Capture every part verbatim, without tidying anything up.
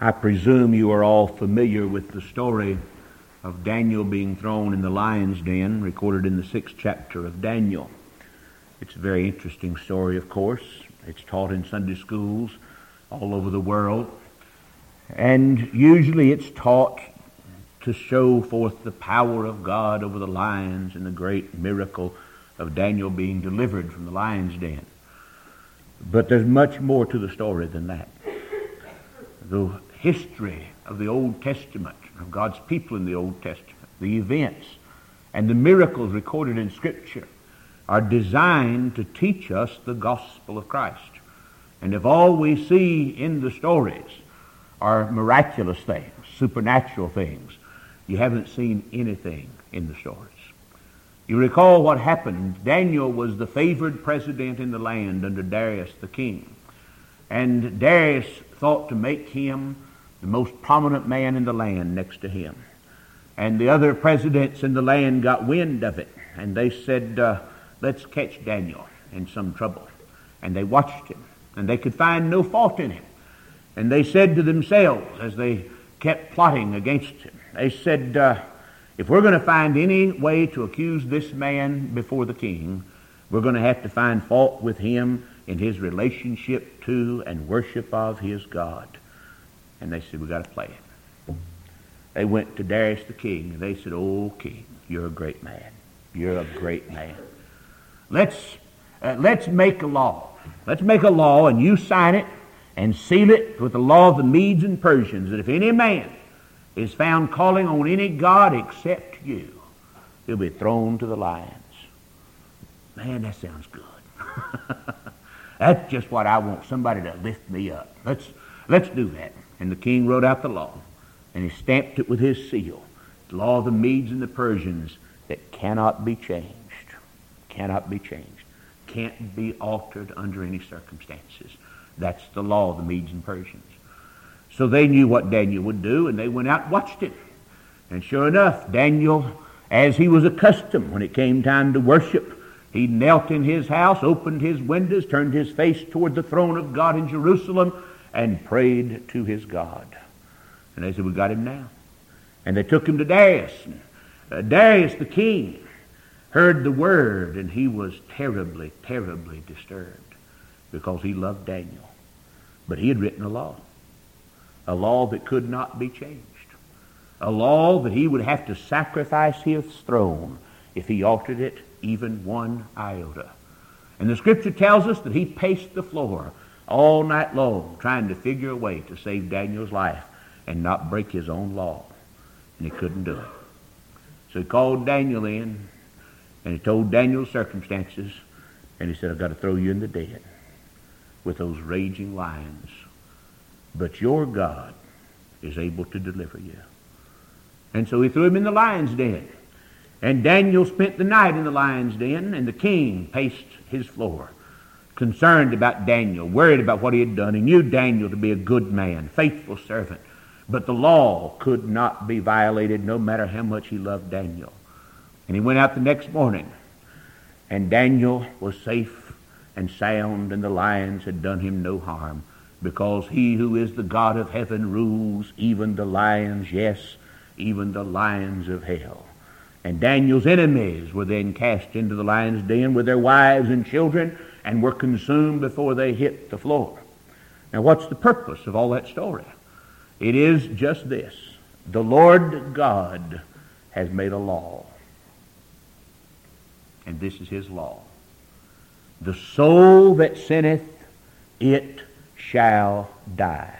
I presume you are all familiar with the story of Daniel being thrown in the lion's den, recorded in the sixth chapter of Daniel. It's a very interesting story, of course. It's taught in Sunday schools all over the world. And usually it's taught to show forth the power of God over the lions and the great miracle of Daniel being delivered from the lion's den. But there's much more to the story than that. The history of the Old Testament, of God's people in the Old Testament, the events and the miracles recorded in Scripture are designed to teach us the gospel of Christ. And if all we see in the stories are miraculous things, supernatural things, you haven't seen anything in the stories. You recall what happened. Daniel was the favored president in the land under Darius the king. And Darius thought to make him the most prominent man in the land next to him. And the other presidents in the land got wind of it. And they said, uh, let's catch Daniel in some trouble. And they watched him. And they could find no fault in him. And they said to themselves, as they kept plotting against him, they said, uh, if we're going to find any way to accuse this man before the king, we're going to have to find fault with him in his relationship to and worship of his God. And they said, we've got to play it. They went to Darius the king, and they said, oh, king, you're a great man. You're a great man. Let's, uh, let's make a law. Let's make a law, and you sign it and seal it with the law of the Medes and Persians, that if any man is found calling on any god except you, he'll be thrown to the lions. Man, that sounds good. That's just what I want, somebody to lift me up. Let's, let's do that. And the king wrote out the law, and he stamped it with his seal. The law of the Medes and the Persians that cannot be changed. Cannot be changed. Can't be altered under any circumstances. That's the law of the Medes and Persians. So they knew what Daniel would do, and they went out and watched it. And sure enough, Daniel, as he was accustomed when it came time to worship, he knelt in his house, opened his windows, turned his face toward the throne of God in Jerusalem, and prayed to his God. And they said, we got him now. And they took him to Darius. Uh, Darius the king heard the word, and he was terribly, terribly disturbed because he loved Daniel. But he had written a law, a law that could not be changed, a law that he would have to sacrifice his throne if he altered it even one iota. And the Scripture tells us that he paced the floor all night long trying to figure a way to save Daniel's life and not break his own law. And he couldn't do it. So he called Daniel in, and he told Daniel's circumstances, and he said, I've got to throw you in the den with those raging lions. But your God is able to deliver you. And so he threw him in the lion's den. And Daniel spent the night in the lion's den, and the king paced his floor, concerned about Daniel, worried about what he had done. He knew Daniel to be a good man, faithful servant. But the law could not be violated no matter how much he loved Daniel. And he went out the next morning, and Daniel was safe and sound, and the lions had done him no harm, because he who is the God of heaven rules even the lions, yes, even the lions of hell. And Daniel's enemies were then cast into the lion's den with their wives and children, and were consumed before they hit the floor. Now, what's the purpose of all that story? It is just this. The Lord God has made a law. And this is his law. The soul that sinneth, it shall die.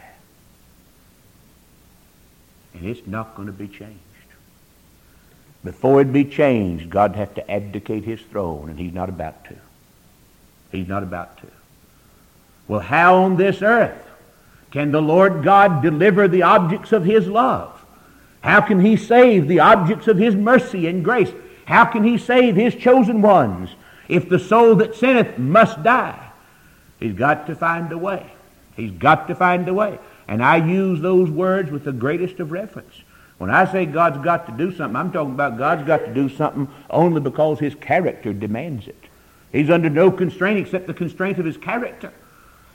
And it's not going to be changed. Before it be changed, God have to abdicate his throne, and he's not about to. He's not about to. Well, how on this earth can the Lord God deliver the objects of his love? How can he save the objects of his mercy and grace? How can he save his chosen ones if the soul that sinneth must die? He's got to find a way. He's got to find a way. And I use those words with the greatest of reverence. When I say God's got to do something, I'm talking about God's got to do something only because his character demands it. He's under no constraint except the constraint of his character.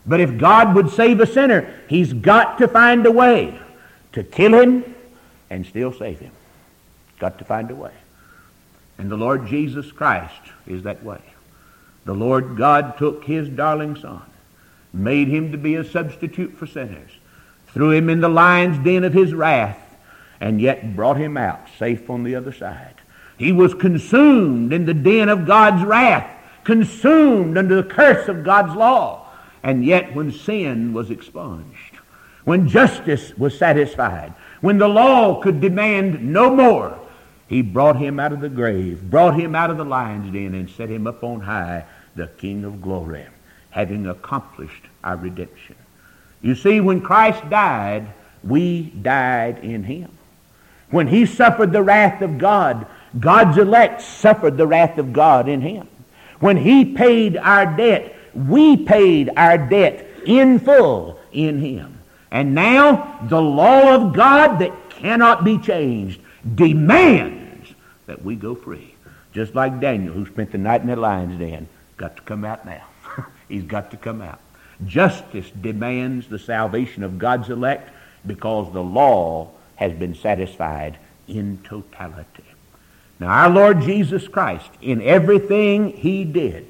But if God would save a sinner, He's got to find a way to kill him and still save him. Got to find a way. And the Lord Jesus Christ is that way. The Lord God took His darling Son, made Him to be a substitute for sinners, threw Him in the lion's den of His wrath, and yet brought Him out safe on the other side. He was consumed in the den of God's wrath, consumed under the curse of God's law. And yet when sin was expunged, when justice was satisfied, when the law could demand no more, He brought Him out of the grave, brought Him out of the lion's den, and set Him up on high, the King of glory, having accomplished our redemption. You see, when Christ died, we died in Him. When He suffered the wrath of God, God's elect suffered the wrath of God in Him. When He paid our debt, we paid our debt in full in Him. And now the law of God that cannot be changed demands that we go free. Just like Daniel, who spent the night in the lion's den, got to come out now. He's got to come out. Justice demands the salvation of God's elect because the law has been satisfied in totality. Now our Lord Jesus Christ, in everything He did,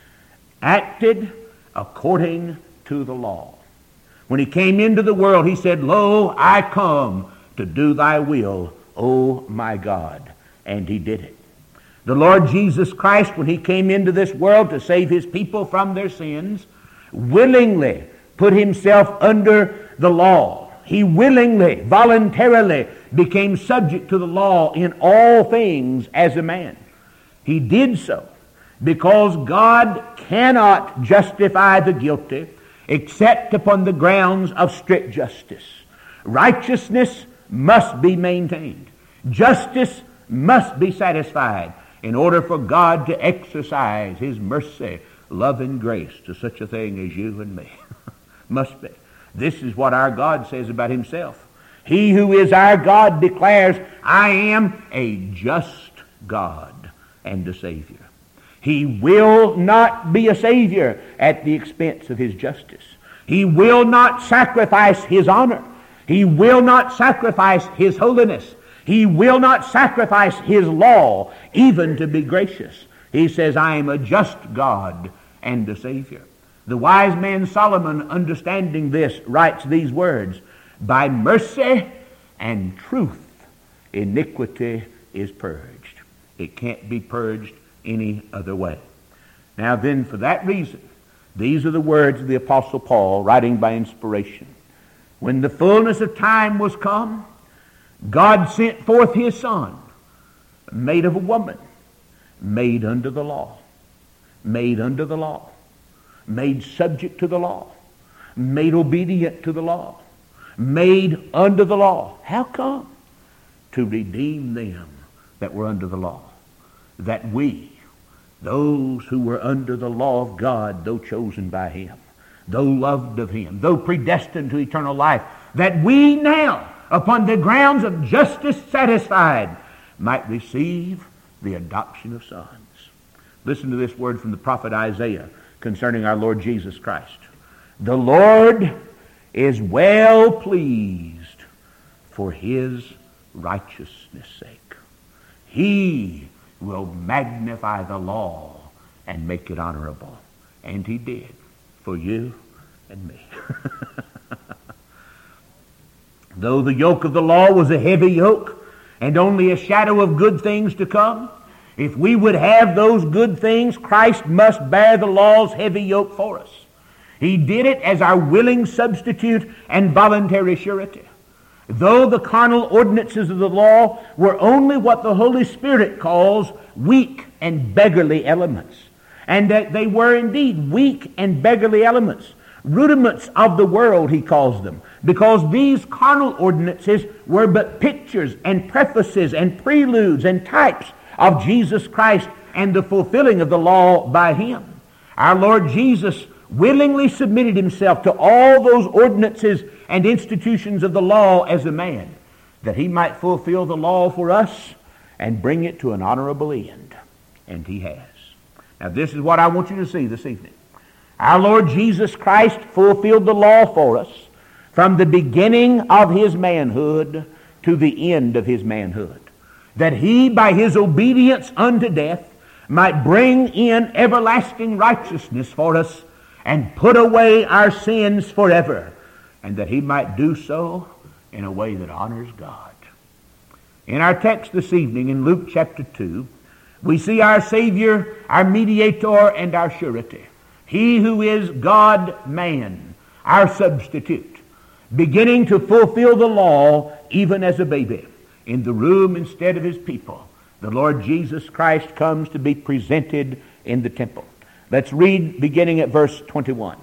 acted according to the law. When He came into the world, He said, "Lo, I come to do Thy will, O my God." And He did it. The Lord Jesus Christ, when He came into this world to save His people from their sins, willingly put Himself under the law. He willingly, voluntarily became subject to the law in all things as a man. He did so because God cannot justify the guilty except upon the grounds of strict justice. Righteousness must be maintained. Justice must be satisfied in order for God to exercise His mercy, love, and grace to such a thing as you and me. Must be. This is what our God says about Himself. He who is our God declares, "I am a just God and a Savior." He will not be a Savior at the expense of His justice. He will not sacrifice His honor. He will not sacrifice His holiness. He will not sacrifice His law even to be gracious. He says, "I am a just God and a Savior." The wise man Solomon, understanding this, writes these words, "By mercy and truth iniquity is purged." It can't be purged any other way. Now then, for that reason, these are the words of the Apostle Paul, writing by inspiration. When the fullness of time was come, God sent forth His Son, made of a woman, made under the law, made under the law, made subject to the law, made obedient to the law, made under the law. How come? To redeem them that were under the law, that we, those who were under the law of God, though chosen by Him, though loved of Him, though predestined to eternal life, that we now, upon the grounds of justice satisfied, might receive the adoption of sons. Listen to this word from the prophet Isaiah concerning our Lord Jesus Christ. "The Lord is well pleased for His righteousness' sake. He will magnify the law and make it honorable." And He did for you and me. Though the yoke of the law was a heavy yoke and only a shadow of good things to come, if we would have those good things, Christ must bear the law's heavy yoke for us. He did it as our willing substitute and voluntary surety. Though the carnal ordinances of the law were only what the Holy Spirit calls weak and beggarly elements, and that they were indeed weak and beggarly elements, rudiments of the world, he calls them, because these carnal ordinances were but pictures and prefaces and preludes and types of Jesus Christ and the fulfilling of the law by Him. Our Lord Jesus willingly submitted Himself to all those ordinances and institutions of the law as a man, that He might fulfill the law for us and bring it to an honorable end. And He has. Now this is what I want you to see this evening. Our Lord Jesus Christ fulfilled the law for us from the beginning of his manhood to the end of his manhood, that he, by his obedience unto death, might bring in everlasting righteousness for us and put away our sins forever, and that he might do so in a way that honors God. In our text this evening in Luke chapter two, we see our Savior, our mediator, and our surety. He who is God-man, our substitute, beginning to fulfill the law even as a baby. In the room instead of his people, the Lord Jesus Christ comes to be presented in the temple. Let's read beginning at verse twenty-one.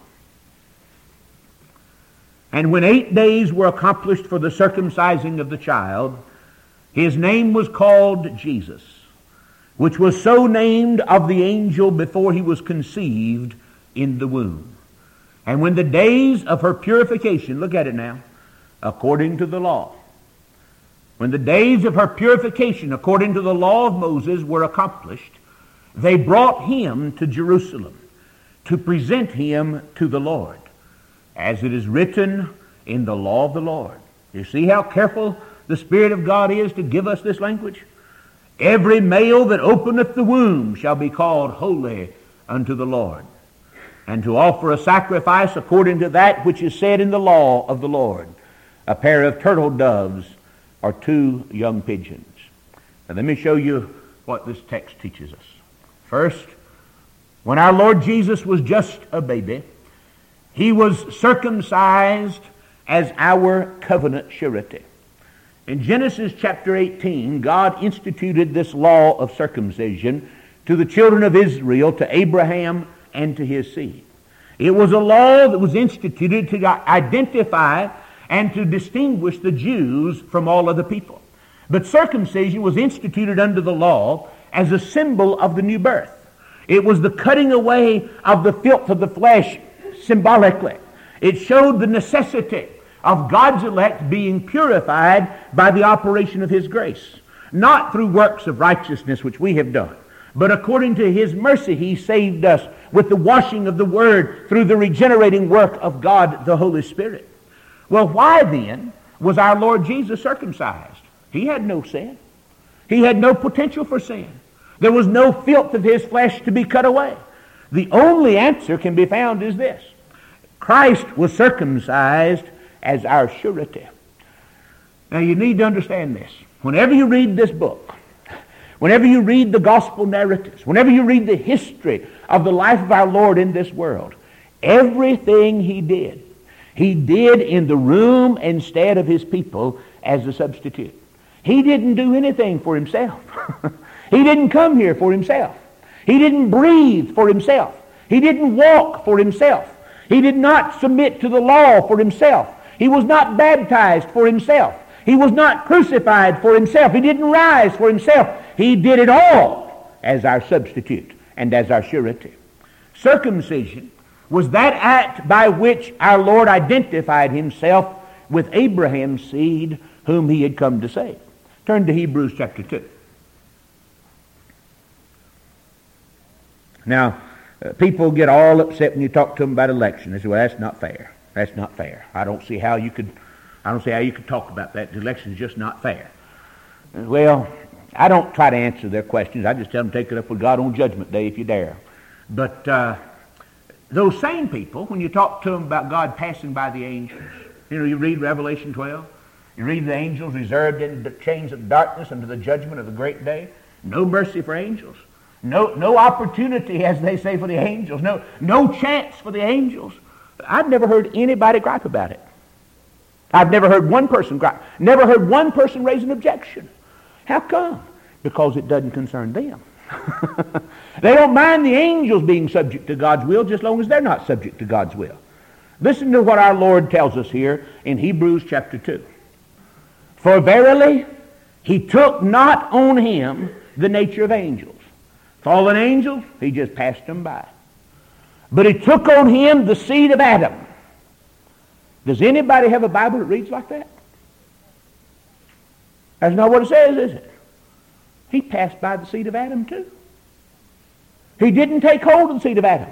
And when eight days were accomplished for the circumcising of the child, his name was called Jesus, which was so named of the angel before he was conceived in the womb. And when the days of her purification, look at it now, according to the law, when the days of her purification according to the law of Moses were accomplished, they brought him to Jerusalem to present him to the Lord, as it is written in the law of the Lord. You see how careful the Spirit of God is to give us this language? Every male that openeth the womb shall be called holy unto the Lord, and to offer a sacrifice according to that which is said in the law of the Lord, a pair of turtle doves or two young pigeons. Now let me show you what this text teaches us. First, when our Lord Jesus was just a baby, he was circumcised as our covenant surety. In Genesis chapter eighteen, God instituted this law of circumcision to the children of Israel, to Abraham and to his seed. It was a law that was instituted to identify and to distinguish the Jews from all other people. But circumcision was instituted under the law as a symbol of the new birth. It was the cutting away of the filth of the flesh symbolically. It showed the necessity of God's elect being purified by the operation of his grace, not through works of righteousness which we have done, but according to his mercy he saved us with the washing of the Word through the regenerating work of God the Holy Spirit. Well, why then was our Lord Jesus circumcised? He had no sin. He had no potential for sin. There was no filth of his flesh to be cut away. The only answer can be found is this: Christ was circumcised as our surety. Now you need to understand this. Whenever you read this book, whenever you read the gospel narratives, whenever you read the history of the life of our Lord in this world, everything he did, he did in the room instead of his people as a substitute. He didn't do anything for himself. He didn't come here for himself. He didn't breathe for himself. He didn't walk for himself. He did not submit to the law for himself. He was not baptized for himself. He was not crucified for himself. He didn't rise for himself. He did it all as our substitute and as our surety. Circumcision was that act by which our Lord identified himself with Abraham's seed, whom he had come to save. Turn to Hebrews chapter two. Now, uh, people get all upset when you talk to them about election. They say, well, that's not fair. That's not fair. I don't see how you could I don't see how you could talk about that. The election is just not fair. Well, I don't try to answer their questions. I just tell them to take it up with God on Judgment Day if you dare. But uh, those same people, when you talk to them about God passing by the angels, you know, you read Revelation twelve, you read the angels reserved in the chains of darkness unto the judgment of the great day. No mercy for angels. No, no opportunity, as they say, for the angels. No, no chance for the angels. I've never heard anybody gripe about it. I've never heard one person gripe. Never heard one person raise an objection. How come? Because it doesn't concern them. They don't mind the angels being subject to God's will, just as long as they're not subject to God's will. Listen to what our Lord tells us here in Hebrews chapter two. For verily he took not on him the nature of angels. Fallen angels, he just passed them by. But he took on him the seed of Adam. Does anybody have a Bible that reads like that? That's not what it says, is it? He passed by the seed of Adam too. He didn't take hold of the seed of Adam.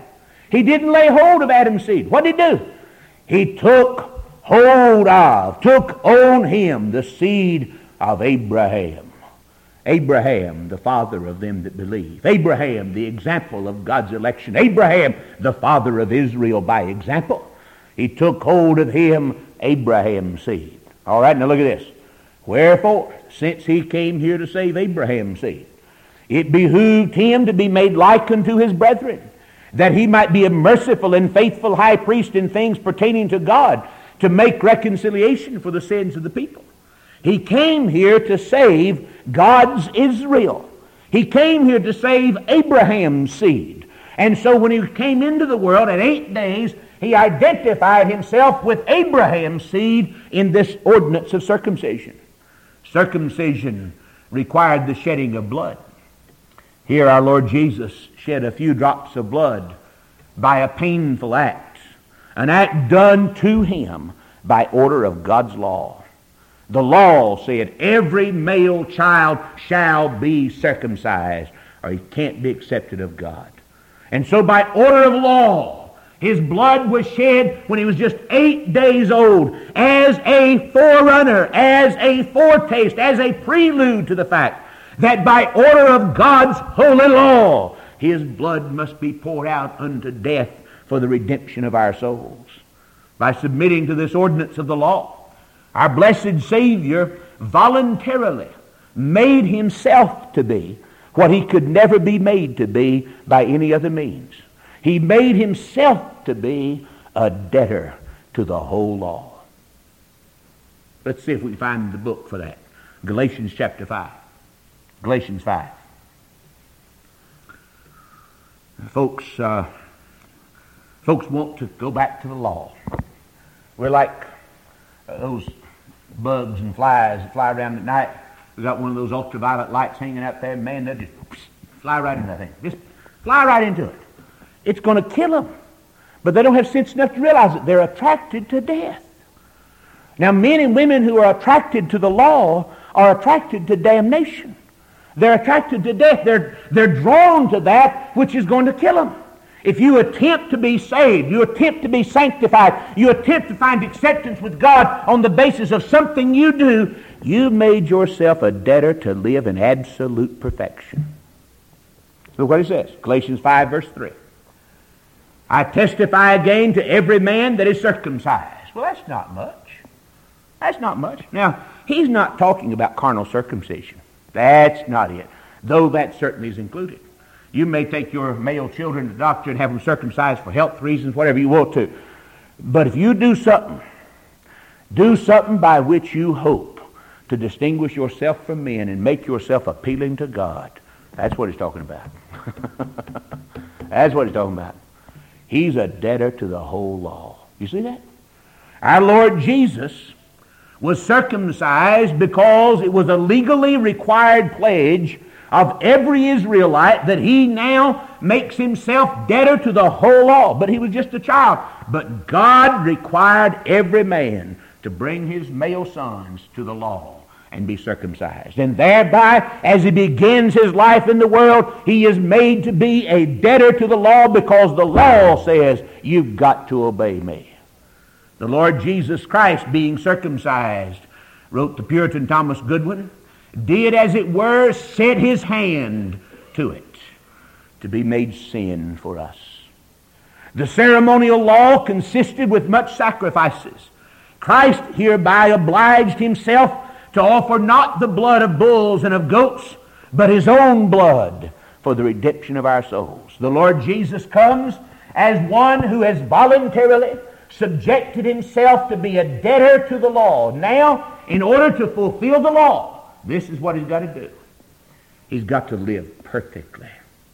He didn't lay hold of Adam's seed. What did he do? He took hold of, took on him the seed of Abraham. Abraham, the father of them that believe. Abraham, the example of God's election. Abraham, the father of Israel by example. He took hold of him, Abraham's seed. All right, now look at this. Wherefore, since he came here to save Abraham's seed, it behooved him to be made like unto his brethren, that he might be a merciful and faithful high priest in things pertaining to God, to make reconciliation for the sins of the people. He came here to save God's Israel. He came here to save Abraham's seed. And so when he came into the world at eight days, he identified himself with Abraham's seed in this ordinance of circumcision. Circumcision required the shedding of blood. Here our Lord Jesus shed a few drops of blood by a painful act, an act done to him by order of God's law. The law said every male child shall be circumcised, or he can't be accepted of God. And so by order of law, his blood was shed when he was just eight days old as a forerunner, as a foretaste, as a prelude to the fact that by order of God's holy law, his blood must be poured out unto death for the redemption of our souls. By submitting to this ordinance of the law, our blessed Savior voluntarily made himself to be what he could never be made to be by any other means. He made himself to be a debtor to the whole law. Let's see if we can find the book for that. Galatians chapter five. Galatians five. Folks, uh, folks want to go back to the law. We're like uh, those bugs and flies that fly around at night. We got one of those ultraviolet lights hanging out there. Man, they'll just fly right into that thing. Just fly right into it. It's going to kill them. But they don't have sense enough to realize it. They're attracted to death. Now, men and women who are attracted to the law are attracted to damnation. They're attracted to death. They're, they're drawn to that which is going to kill them. If you attempt to be saved, you attempt to be sanctified, you attempt to find acceptance with God on the basis of something you do, you made yourself a debtor to live in absolute perfection. Look what he says. Galatians five verse three. I testify again to every man that is circumcised. Well, that's not much. That's not much. Now, he's not talking about carnal circumcision. That's not it. Though that certainly is included. You may take your male children to the doctor and have them circumcised for health reasons, whatever you want to. But if you do something, do something by which you hope to distinguish yourself from men and make yourself appealing to God. That's what he's talking about. That's what he's talking about. He's a debtor to the whole law. You see that? Our Lord Jesus was circumcised because it was a legally required pledge of every Israelite that he now makes himself debtor to the whole law. But he was just a child. But God required every man to bring his male sons to the law and be circumcised. And thereby, as he begins his life in the world, he is made to be a debtor to the law because the law says, you've got to obey me. The Lord Jesus Christ, being circumcised, wrote the Puritan Thomas Goodwin, did, as it were, set his hand to it to be made sin for us. The ceremonial law consisted with much sacrifices. Christ hereby obliged himself to offer not the blood of bulls and of goats, but his own blood for the redemption of our souls. The Lord Jesus comes as one who has voluntarily subjected himself to be a debtor to the law. Now, in order to fulfill the law, this is what he's got to do. He's got to live perfectly.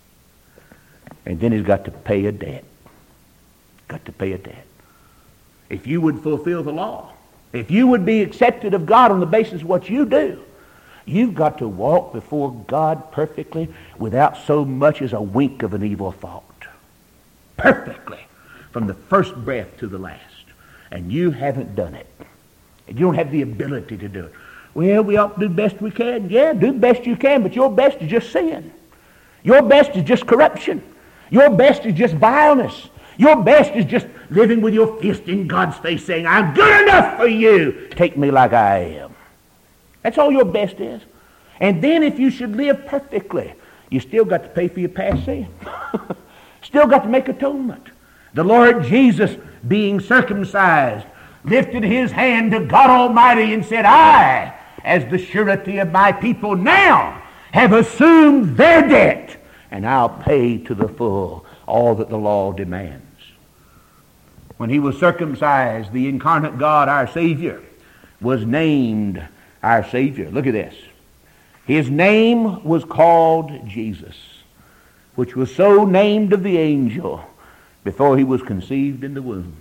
And then he's got to pay a debt. Got to pay a debt. If you would fulfill the law, if you would be accepted of God on the basis of what you do, you've got to walk before God perfectly without so much as a wink of an evil thought. Perfectly. From the first breath to the last. And you haven't done it. And you don't have the ability to do it. Well, we ought to do the best we can. Yeah, do the best you can, but your best is just sin. Your best is just corruption. Your best is just vileness. Your best is just living with your fist in God's face saying, I'm good enough for you. Take me like I am. That's all your best is. And then if you should live perfectly, you still got to pay for your past sin. Still got to make atonement. The Lord Jesus, being circumcised, lifted his hand to God Almighty and said, I, as the surety of my people now, have assumed their debt, and I'll pay to the full all that the law demands. When he was circumcised, the incarnate God, our Savior, was named our Savior. Look at this. His name was called Jesus, which was so named of the angel before he was conceived in the womb.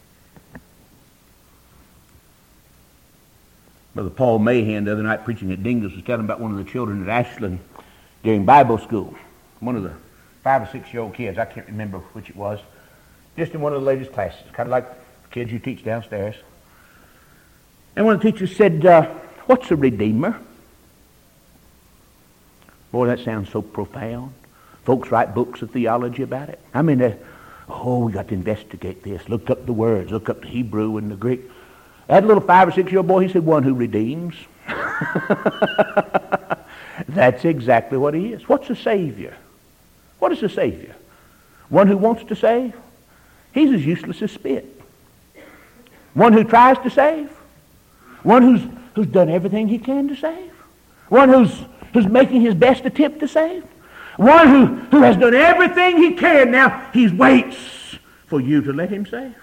Brother Paul Mahan, the other night preaching at Dingles, was telling about one of the children at Ashland during Bible school. One of the five or six-year-old kids, I can't remember which it was, just in one of the latest classes, kind of like the kids you teach downstairs. And one of the teachers said, uh, what's a redeemer? Boy, that sounds so profound. Folks write books of theology about it. I mean, uh, oh, we got to investigate this. Look up the words. Look up the Hebrew and the Greek. That little five or six-year-old boy, he said, one who redeems. That's exactly what he is. What's a Savior? What is a Savior? One who wants to save? He's as useless as spit. One who tries to save? One who's, who's done everything he can to save? One who's, who's making his best attempt to save? One who, who has done everything he can. Now he waits for you to let him save.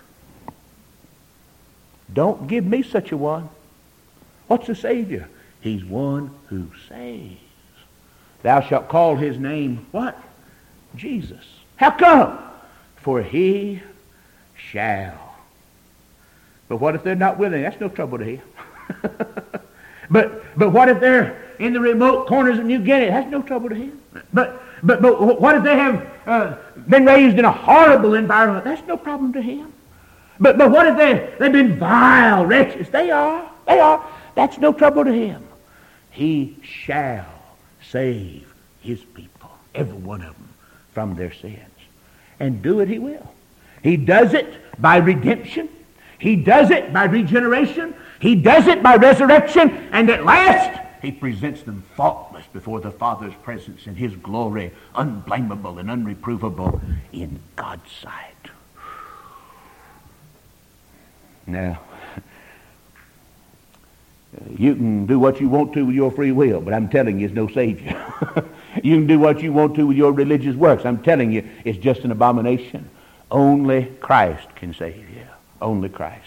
Don't give me such a one. What's a Savior? He's one who saves. Thou shalt call his name what? Jesus. How come? For he shall. But what if they're not willing? That's no trouble to him. but but what if they're in the remote corners of New Guinea? That's no trouble to him. But but but what if they have uh, been raised in a horrible environment? That's no problem to him. But but what if they they've been vile wretches? They are. They are. That's no trouble to him. He shall save his people, every one of them, from their sins. And do it he will. He does it by redemption. He does it by regeneration. He does it by resurrection. And at last, he presents them faultless before the Father's presence in his glory, unblameable and unreprovable in God's sight. Now, you can do what you want to with your free will, but I'm telling you, it's no Savior. You can do what you want to with your religious works. I'm telling you, it's just an abomination. Only Christ can save you. Only Christ.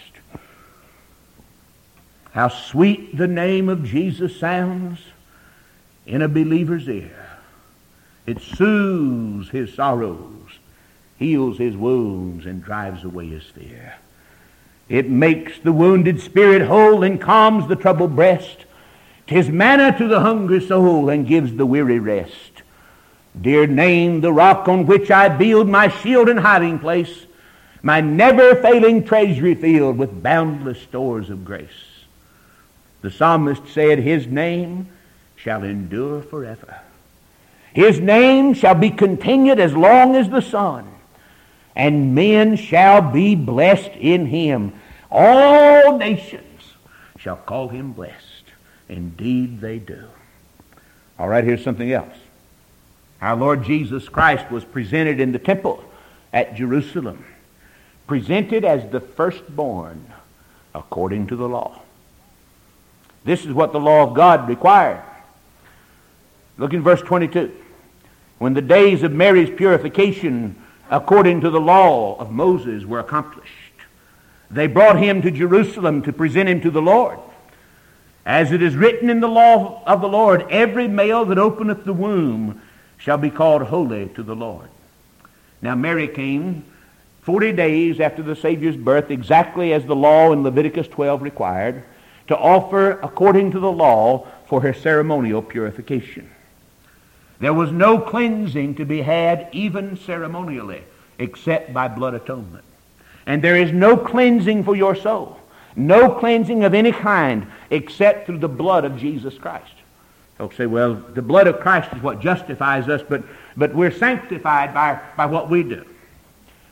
How sweet the name of Jesus sounds in a believer's ear. It soothes his sorrows, heals his wounds, and drives away his fear. It makes the wounded spirit whole and calms the troubled breast. 'Tis manna to the hungry soul and gives the weary rest. Dear name, the rock on which I build my shield and hiding place, my never-failing treasury filled with boundless stores of grace. The psalmist said, his name shall endure forever. His name shall be continued as long as the sun, and men shall be blessed in him. All nations shall call him blessed. Indeed they do. All right, here's something else. Our Lord Jesus Christ was presented in the temple at Jerusalem, presented as the firstborn according to the law. This is what the law of God required. Look in verse twenty-two. When the days of Mary's purification according to the law of Moses were accomplished, they brought him to Jerusalem to present him to the Lord. As it is written in the law of the Lord, every male that openeth the womb shall be called holy to the Lord. Now Mary came forty days after the Savior's birth, exactly as the law in Leviticus twelve required, to offer according to the law for her ceremonial purification. There was no cleansing to be had, even ceremonially, except by blood atonement. And there is no cleansing for your soul, no cleansing of any kind, except through the blood of Jesus Christ. Folks say, well, the blood of Christ is what justifies us, but, but we're sanctified by, by what we do.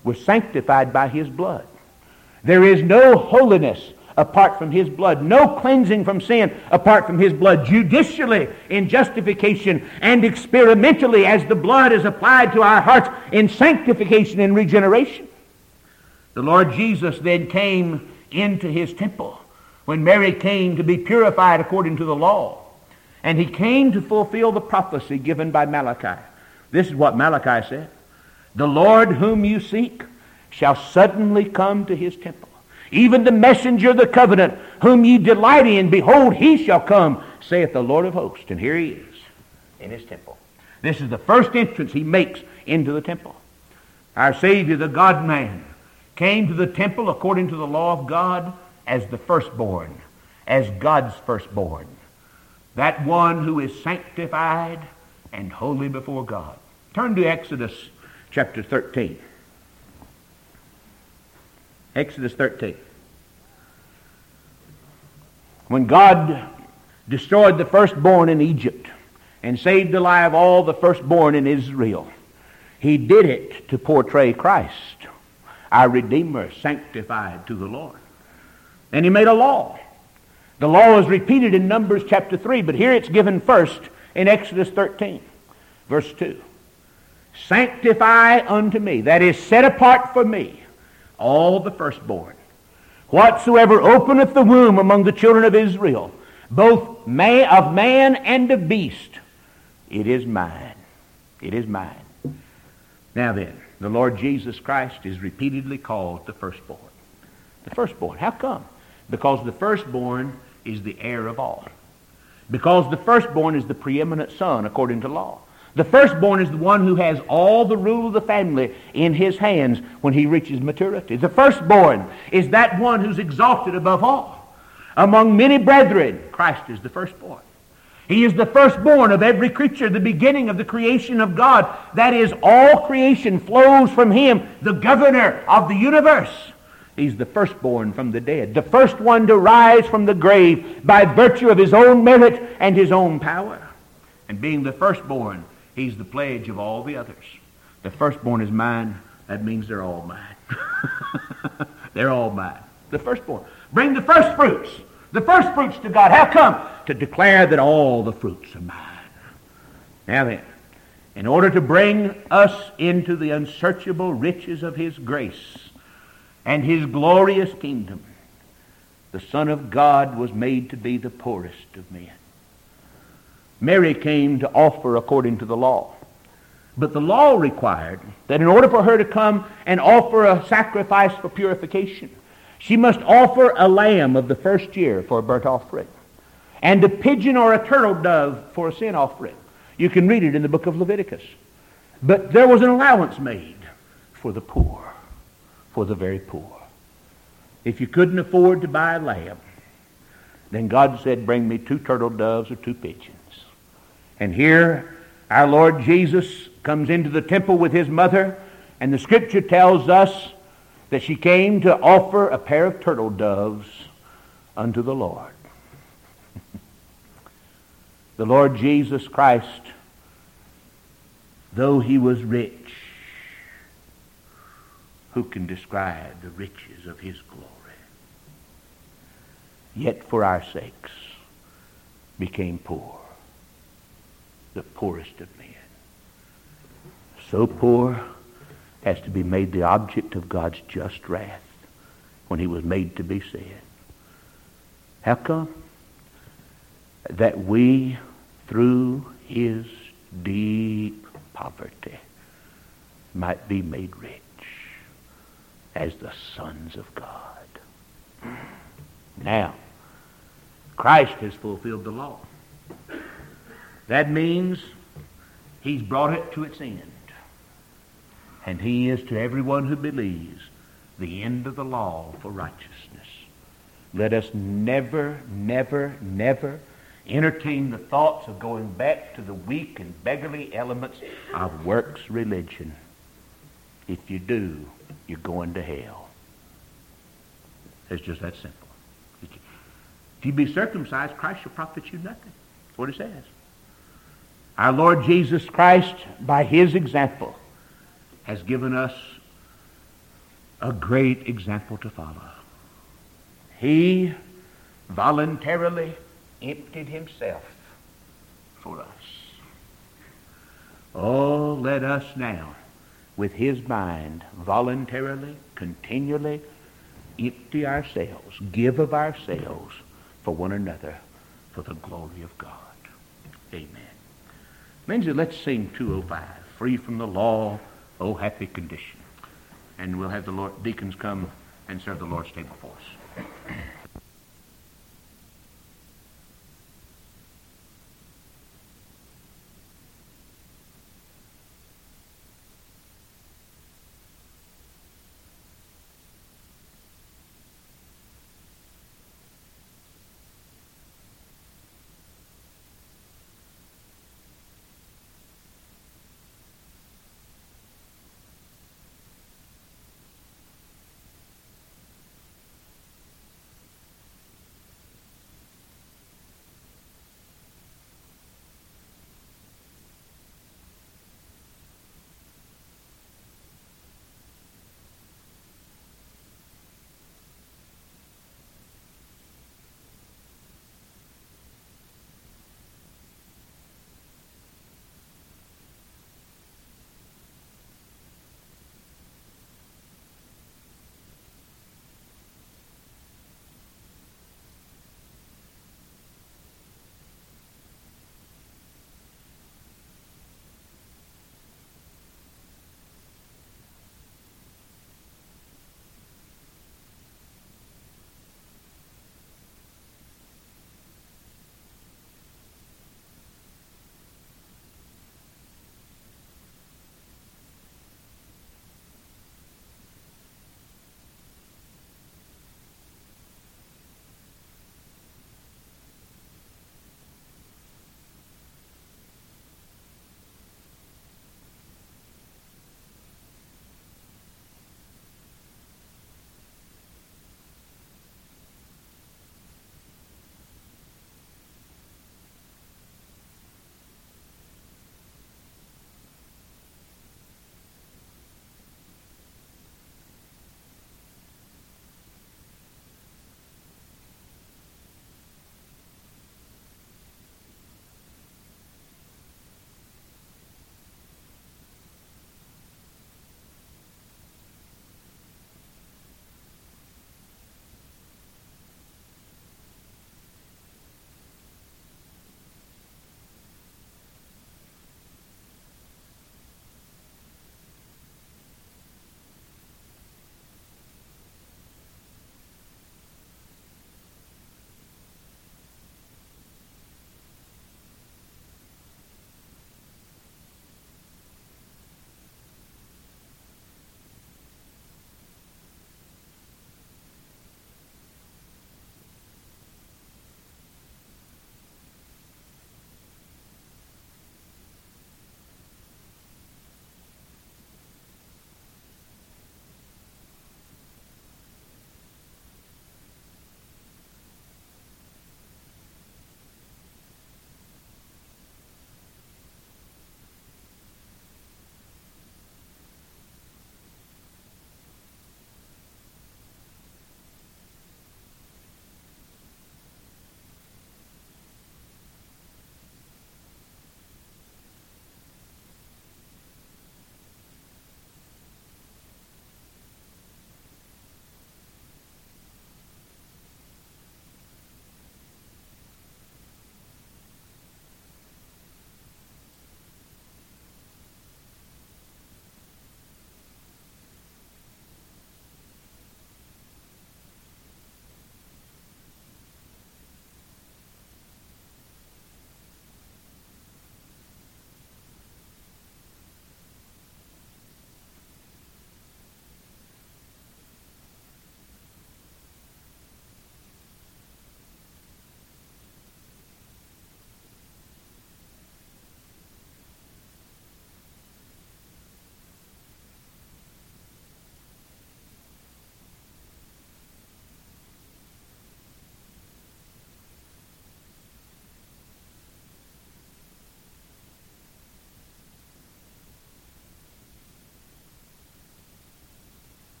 We're sanctified by His blood. There is no holiness apart from His blood, no cleansing from sin apart from His blood. Judicially in justification and experimentally as the blood is applied to our hearts in sanctification and regeneration. The Lord Jesus then came into His temple when Mary came to be purified according to the law. And He came to fulfill the prophecy given by Malachi. This is what Malachi said. The Lord whom you seek shall suddenly come to His temple. Even the messenger of the covenant whom ye delight in, behold, He shall come, saith the Lord of hosts. And here He is in His temple. This is the first entrance He makes into the temple. Our Savior, the God-man, came to the temple according to the law of God as the firstborn, as God's firstborn. That one who is sanctified and holy before God. Turn to Exodus chapter thirteen. Exodus thirteen. When God destroyed the firstborn in Egypt and saved the life of all the firstborn in Israel, He did it to portray Christ, our Redeemer, sanctified to the Lord. And He made a law. The law is repeated in Numbers chapter three, but here it's given first in Exodus thirteen, verse two. Sanctify unto me, that is, set apart for me, all the firstborn. Whatsoever openeth the womb among the children of Israel, both man, of man and of beast, it is mine. It is mine. Now then, the Lord Jesus Christ is repeatedly called the firstborn. The firstborn. How come? Because the firstborn is the heir of all. Because the firstborn is the preeminent son according to law. The firstborn is the one who has all the rule of the family in his hands when he reaches maturity. The firstborn is that one who's exalted above all. Among many brethren, Christ is the firstborn. He is the firstborn of every creature, the beginning of the creation of God. That is, all creation flows from Him, the governor of the universe. He's the firstborn from the dead, the first one to rise from the grave by virtue of His own merit and His own power. And being the firstborn, He's the pledge of all the others. The firstborn is mine. That means they're all mine. They're all mine. The firstborn. Bring the first fruits. The first fruits to God. How come? To declare that all the fruits are mine. Now then, in order to bring us into the unsearchable riches of His grace and His glorious kingdom, the Son of God was made to be the poorest of men. Mary came to offer according to the law. But the law required that in order for her to come and offer a sacrifice for purification, she must offer a lamb of the first year for a burnt offering, and a pigeon or a turtle dove for a sin offering. You can read it in the book of Leviticus. But there was an allowance made for the poor, for the very poor. If you couldn't afford to buy a lamb, then God said, bring me two turtle doves or two pigeons. And here our Lord Jesus comes into the temple with His mother, and the Scripture tells us that she came to offer a pair of turtle doves unto the Lord. The Lord Jesus Christ, though He was rich, who can describe the riches of His glory? Yet for our sakes became poor, the poorest of men. So poor as to be made the object of God's just wrath when He was made to be sin. How come? That we, through His deep poverty, might be made rich as the sons of God. Now, Christ has fulfilled the law. That means He's brought it to its end. And He is to everyone who believes the end of the law for righteousness. Let us never, never, never entertain the thoughts of going back to the weak and beggarly elements of works religion. If you do, you're going to hell. It's just that simple. If you be circumcised, Christ shall profit you nothing. That's what it says. Our Lord Jesus Christ, by His example, has given us a great example to follow. He voluntarily emptied himself for us. Oh, let us now, with his mind, voluntarily, continually empty ourselves, give of ourselves for one another, for the glory of God. Amen. Lindsay, let's sing two oh five, Free from the Law, O Happy Condition. And we'll have the Lord, deacons come and serve the Lord's table for us.